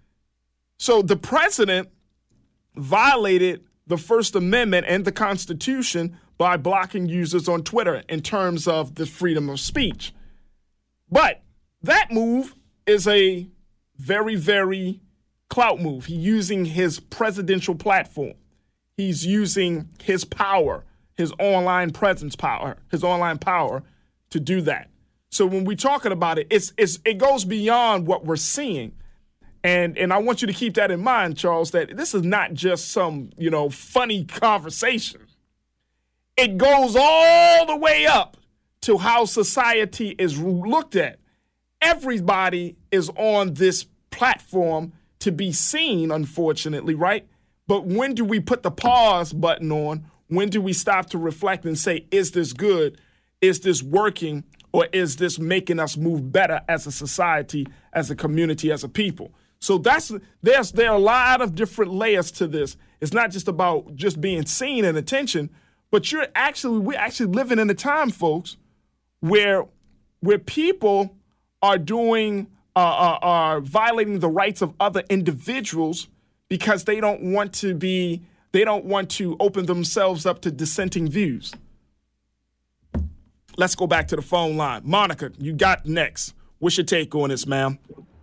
So the president violated the First Amendment and the Constitution by blocking users on Twitter in terms of the freedom of speech. But that move is a very, very clout move. He's using his presidential platform. He's using his power, his online presence power, his online power to do that. So when we're talking about it, it's, it's it goes beyond what we're seeing. And and I want you to keep that in mind, Charles, that this is not just some, you know, funny conversation. It goes all the way up to how society is looked at. Everybody is on this platform to be seen, unfortunately, right? But when do we put the pause button on? When do we stop to reflect and say, is this good? Is this working? Or is this making us move better as a society, as a community, as a people? So that's there's there are a lot of different layers to this. It's not just about just being seen and attention, but you're actually we're actually living in a time, folks, where where people are doing uh, are, are violating the rights of other individuals because they don't want to be they don't want to open themselves up to dissenting views. Let's go back to the phone line. Monica, you got next. What's your take on this, ma'am?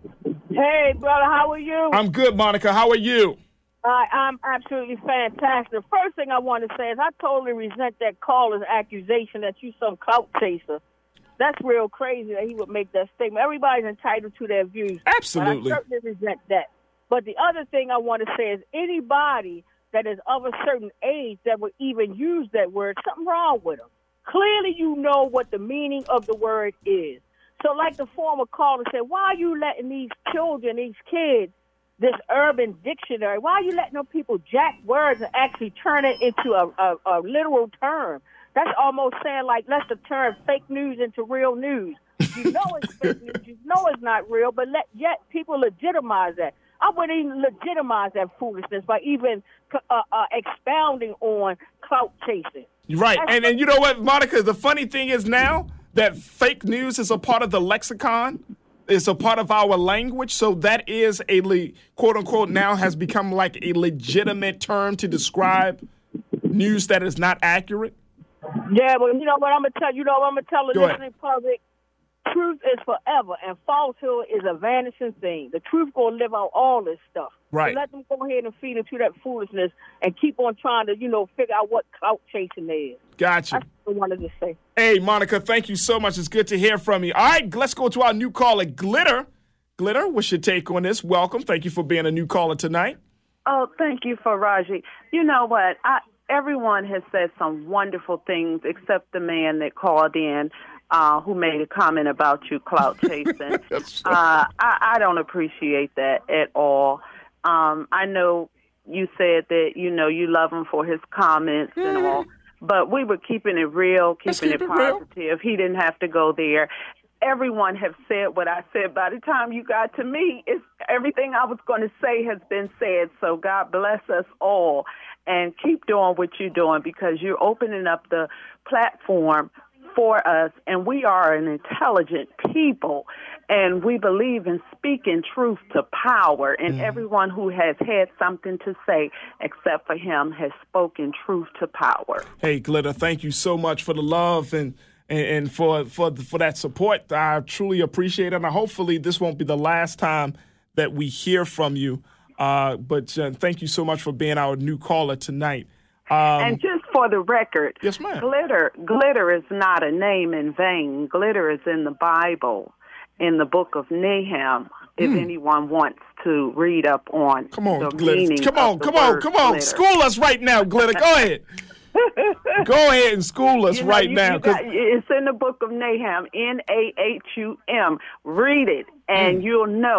Hey, brother, how are you? I'm good, Monica. How are you? Uh, I'm absolutely fantastic. The first thing I want to say is I totally resent that caller's accusation that you some clout chaser. That's real crazy that he would make that statement. Everybody's entitled to their views. Absolutely. And I certainly resent that. But the other thing I want to say is anybody that is of a certain age that would even use that word, something wrong with them. Clearly you know what the meaning of the word is. So like the former caller said, why are you letting these children, these kids, this urban dictionary, why are you letting them people jack words and actually turn it into a, a, a literal term? That's almost saying like, let's turn fake news into real news. You know it's fake news. You know it's not real, but let, yet people legitimize that. I wouldn't even legitimize that foolishness by even uh, uh, expounding on clout chasing. Right. And, and you know what, Monica, the funny thing is now that fake news is a part of the lexicon. It's a part of our language. So that is a, le- quote unquote, now has become like a legitimate term to describe news that is not accurate. Yeah, but you know what I'm going to tell you, know what I'm going to tell the Go listening ahead. public? Truth is forever, and falsehood is a vanishing thing. The truth going to live out all this stuff. Right. So let them go ahead and feed into that foolishness and keep on trying to, you know, figure out what clout chasing is. Gotcha. That's what I wanted to say. Hey, Monica, thank you so much. It's good to hear from you. All right, let's go to our new caller, Glitter. Glitter, what's your take on this? Welcome. Thank you for being a new caller tonight. Oh, thank you for Raji. You know what? I, everyone has said some wonderful things except the man that called in uh, who made a comment about you clout chasing. uh, I, I don't appreciate that at all. Um, I know you said that, you know, you love him for his comments mm. and all, but we were keeping it real, keeping keep it it positive. real. He didn't have to go there. Everyone have said what I said. By the time you got to me, it's everything I was going to say has been said. So God bless us all and keep doing what you're doing because you're opening up the platform for us, and we are an intelligent people, and we believe in speaking truth to power, and mm. everyone who has had something to say, except for him, has spoken truth to power. Hey, Glitter, thank you so much for the love and and, and for, for, for that support. I truly appreciate it, and hopefully this won't be the last time that we hear from you, uh, but uh, thank you so much for being our new caller tonight. Um, and just for the record, yes, ma'am. Glitter, glitter is not a name in vain. Glitter is in the Bible, in the book of Nahum, if mm. anyone wants to read up on come on, the Glitter. meaning Come on, of the come on, word come on. glitter. School us right now, Glitter. Go ahead. Go ahead and school us you know, right you, now. You got, it's in the book of Nahum, N A H U M. Read it, and mm. you'll know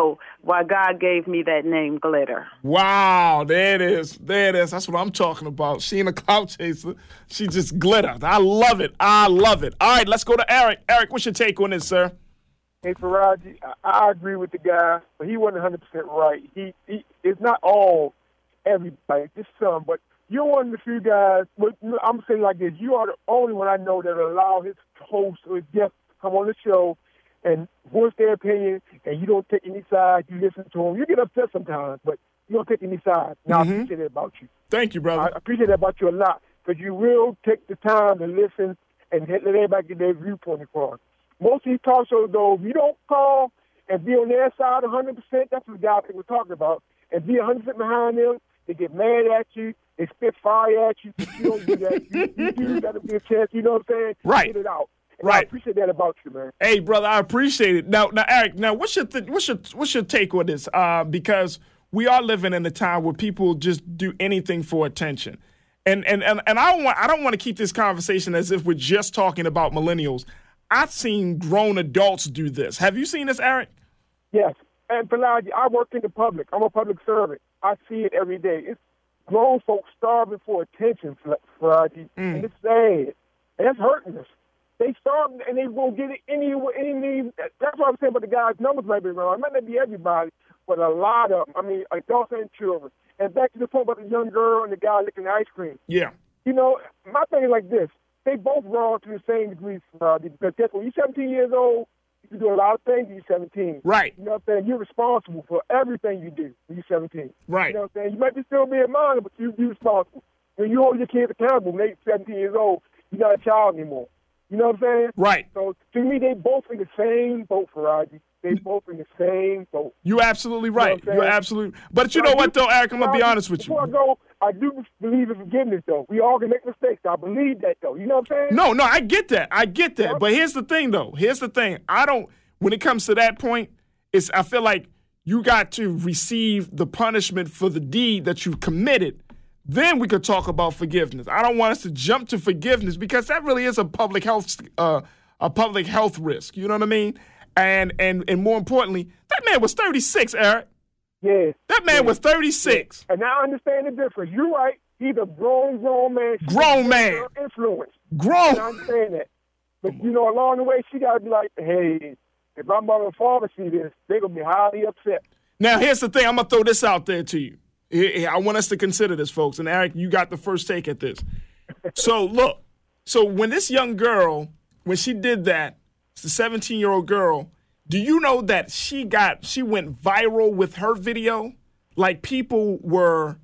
why God gave me that name, Glitter. Wow, there it is. There it is. That's what I'm talking about. She ain't a clout chaser. She just glitter. I love it. I love it. All right, let's go to Eric. Eric, what's your take on this, sir? Hey, Faraji, I, I agree with the guy, but he wasn't one hundred percent right. He, he It's not all everybody, just some, but you're one of the few guys, but I'm saying like this, you are the only one I know that allow his host or his guest to come on the show and voice their opinion, and you don't take any sides. You listen to them. You get upset sometimes, but you don't take any sides. Now, mm-hmm. I appreciate that about you. Thank you, brother. I appreciate that about you a lot, because you will take the time to listen and let everybody get their viewpoint across. Most of these talk shows, though, if you don't call and be on their side one hundred percent, that's what the guy we're talking about, and be one hundred percent behind them, they get mad at you, they spit fire at you, but you don't do that. You, you, you got to be a chance, you know what I'm saying? Right. Get it out. And right. I appreciate that about you, man. Hey, brother, I appreciate it. Now, now, Eric, now, what's your th- what's your what's your take on this? Uh, because we are living in a time where people just do anything for attention, and and and, and I don't want I don't want to keep this conversation as if we're just talking about millennials. I've seen grown adults do this. Have you seen this, Eric? Yes. And Pelagie, I work in the public. I'm a public servant. I see it every day. It's grown folks starving for attention, Pelagie, mm. and it's sad, and that's hurting us. They starve and they won't get it any any need. That's what I'm saying about the guys' numbers might be wrong. It might not be everybody, but a lot of them. I mean, adults and children. And back to the point about the young girl and the guy licking the ice cream. Yeah. You know, my thing is like this. They both wrong to the same degree, uh, because guess what? You're seventeen years old, you can do a lot of things when you're seventeen. Right. You know what I'm saying? You're responsible for everything you do when you're seventeen. Right. You know what I'm saying? You might be still be a minor, but you, you're responsible. When you hold your kids accountable, when they're seventeen years old, you're not a child anymore. You know what I'm saying? Right. So to me, they both in the same boat, Faraji. They both in the same boat. You're absolutely right. You know You're absolutely. But you know what, though, Eric? I'm gonna be honest with you. Before I go, I do believe in forgiveness, though. We all can make mistakes. I believe that, though. You know what I'm saying? No, no, I get that. I get that. Yep. But here's the thing, though. Here's the thing. I don't. When it comes to that point, it's. I feel like you got to receive the punishment for the deed that you've committed. Then we could talk about forgiveness. I don't want us to jump to forgiveness because that really is a public health uh, a public health risk. You know what I mean? And and and more importantly, that man was thirty-six, Eric. Yeah. That man yeah. was thirty-six. Yeah. And now I understand the difference. You're right. He's a grown, grown man. She's grown man. Influence. Grown. And I understand that. But, you know, along the way, she got to be like, hey, if my mother and father see this, they're going to be highly upset. Now, here's the thing. I'm going to throw this out there to you. I want us to consider this, folks. And, Eric, you got the first take at this. So, look. So, when this young girl, when she did that, it's a seventeen-year-old girl, do you know that she got, she went viral with her video? Like, people were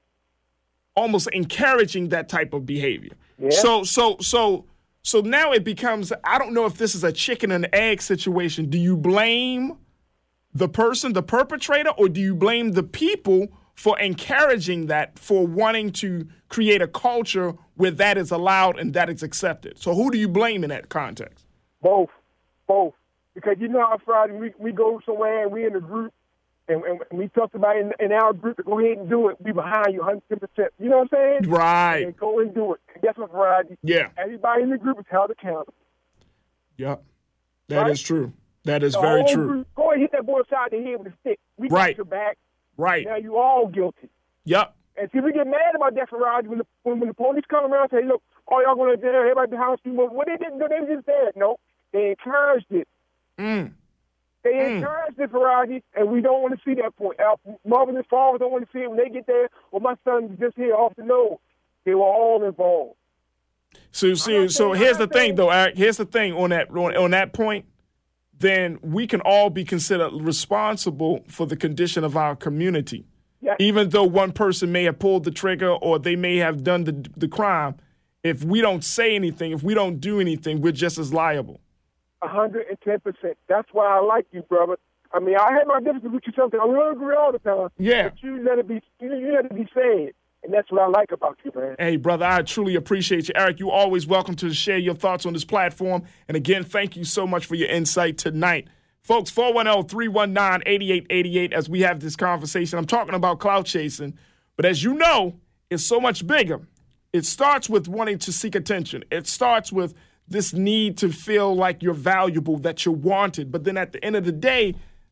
almost encouraging that type of behavior. Yeah. So, so, so, so now it becomes, I don't know if this is a chicken and egg situation. Do you blame the person, the perpetrator, or do you blame the people for encouraging that, for wanting to create a culture where that is allowed and that is accepted? So who do you blame in that context? Both. Both. Because you know how Friday we, we go somewhere and we in a group and, and we talk about in, in our group to go ahead and do it. We behind you one hundred percent. You know what I'm saying? Right. And go and do it. And guess what, Friday? Yeah. Everybody in the group is held accountable. Yep. That right? is true. That is the very true. Group, go and hit that boy side of the head with a stick. We right. got your back. Right. Now you all guilty. Yep. And see, we get mad about that, Friday, when the, when, when the police come around and say, look, all y'all going to jail, everybody behind you. What they didn't do, they just said, no. They encouraged it. Mm. They mm. encouraged it, Faraji, and we don't want to see that point. Our mothers and fathers don't want to see it when they get there. Well, my son just here off the nose. They were all involved. So, so, so here's the thing, though, Eric. Here's the thing on that on, on that point. Then we can all be considered responsible for the condition of our community, yes. even though one person may have pulled the trigger or they may have done the the crime. If we don't say anything, if we don't do anything, we're just as liable. A hundred and ten percent. That's why I like you, brother. I mean, I had my differences with you something. I don't agree all the time. Yeah. But you let it be. You let it be said, and that's what I like about you, man. Hey, brother, I truly appreciate you, Eric. You're always welcome to share your thoughts on this platform. And again, thank you so much for your insight tonight, folks. four one zero, three one nine, eight eight eight eight. As we have this conversation, I'm talking about clout chasing, but as you know, it's so much bigger. It starts with wanting to seek attention. It starts with this need to feel like you're valuable, that you're wanted. But then at the end of the day,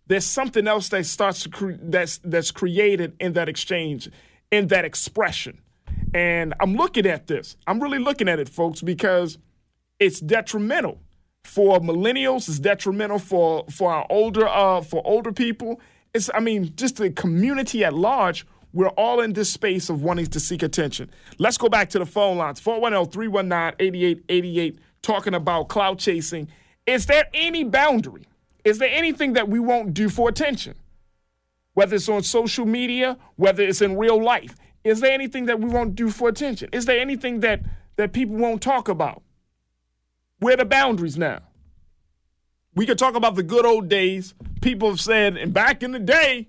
there's something else that starts to cre- that's that's created in that exchange, in that expression. And I'm looking at this. I'm really looking at it, folks, because it's detrimental for millennials. It's detrimental for for our older uh, for older people. It's I mean, just the community at large. We're all in this space of wanting to seek attention. Let's go back to the phone lines. four one zero, three one nine, eight eight eight eight, talking about clout chasing. Is there any boundary? Is there anything that we won't do for attention? Whether it's on social media, whether it's in real life. Is there anything that we won't do for attention? Is there anything that, that people won't talk about? Where are the boundaries now? We could talk about the good old days. People have said, and back in the day,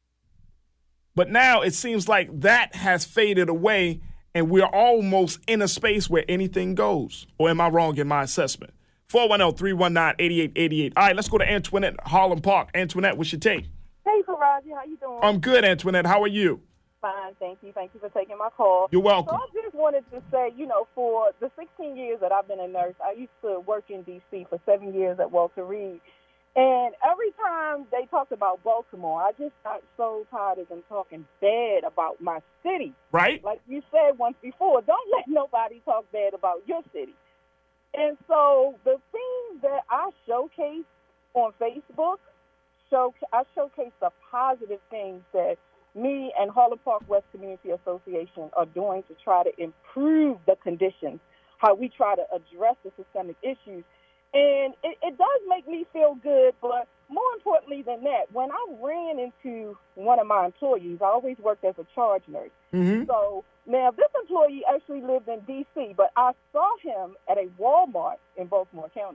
but now it seems like that has faded away and we're almost in a space where anything goes. Or am I wrong in my assessment? four one zero, three one nine, eight eight eight eight. All right, let's go to Antoinette, Harlem Park. Antoinette, what's your take? Hey, Faraji, how you doing? I'm good, Antoinette. How are you? Fine, thank you. Thank you for taking my call. You're welcome. So I just wanted to say, you know, for the sixteen years that I've been a nurse, I used to work in D C for seven years at Walter Reed. And every time they talked about Baltimore, I just got so tired of them talking bad about my city. Right. Like you said once before, don't let nobody talk bad about your city. And so the things that I showcase on Facebook, show I showcase the positive things that me and Harlem Park West Community Association are doing to try to improve the conditions, how we try to address the systemic issues. And it, it does make me feel good, but more importantly than that, when I ran into one of my employees, I always worked as a charge nurse. Mm-hmm. So now this employee actually lived in D C, but I saw him at a Walmart in Baltimore County.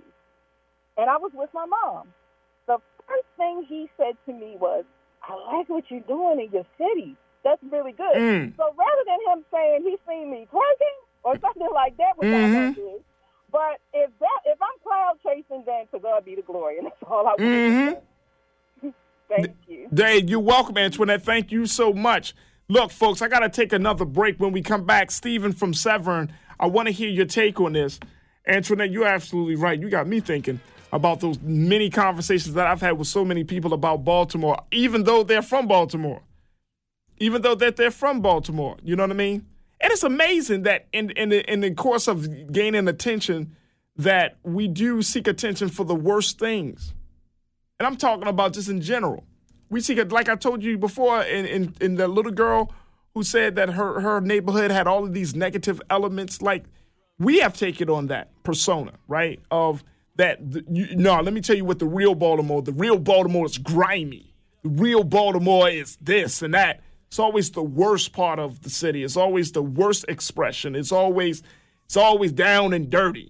And I was with my mom. The first thing he said to me was, I like what you're doing in your city. That's really good. Mm. So rather than him saying he seen me twerking or something like that, which mm-hmm. I don't do, but if that if I'm cloud chasing, then to God be the glory, and that's all I want mm-hmm. to say. Thank you. Dave, you're welcome, Antoinette. Thank you so much. Look, folks, I got to take another break. When we come back, Stephen from Severn, I want to hear your take on this. Antoinette, you're absolutely right. You got me thinking about those many conversations that I've had with so many people about Baltimore, even though they're from Baltimore. Even though that they're from Baltimore. You know what I mean? And it's amazing that in, in, the, in the course of gaining attention, that we do seek attention for the worst things. And I'm talking about just in general. We seek it, like I told you before, in, in, in the little girl who said that her, her neighborhood had all of these negative elements. Like, we have taken on that persona, right, of that, the, you, no, let me tell you what the real Baltimore, the real Baltimore is grimy. The real Baltimore is this and that. It's always the worst part of the city. It's always the worst expression. It's always it's always down and dirty.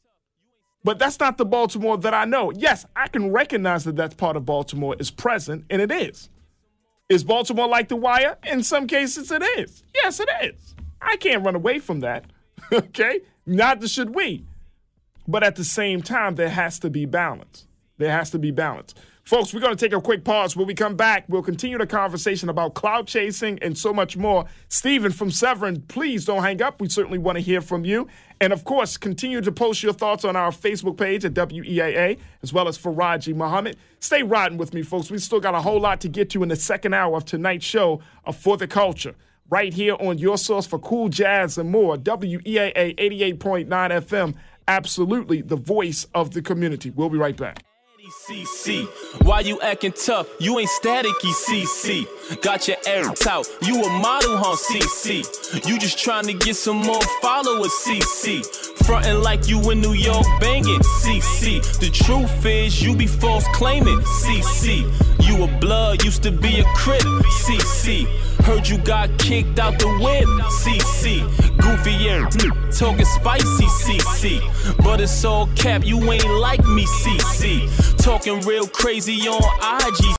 But that's not the Baltimore that I know. Yes, I can recognize that that part of Baltimore is present, and it is. Is Baltimore like The Wire? In some cases, it is. Yes, it is. I can't run away from that, okay? Neither should we. But at the same time, there has to be balance. There has to be balance. Folks, we're going to take a quick pause. When we come back, we'll continue the conversation about cloud chasing and so much more. Stephen from Severn, please don't hang up. We certainly want to hear from you. And, of course, continue to post your thoughts on our Facebook page at W E A A, as well as Faraji Muhammad. Stay riding with me, folks. We still got a whole lot to get to in the second hour of tonight's show of For the Culture, right here on your source for cool jazz and more, W E A A eighty-eight point nine F M, absolutely the voice of the community. We'll be right back. C C, why you acting tough? You ain't staticky, C C. Got your ass out, you a model, huh, C C? You just trying to get some more followers, C C. Frontin' like you in New York banging, C C. The truth is you be false claiming, C C. You a blood, used to be a crip, C C. Heard you got kicked out the whip, C C. Goofy ass, talking spicy, C C. But it's all cap, you ain't like me, C C. Talking real crazy on I G.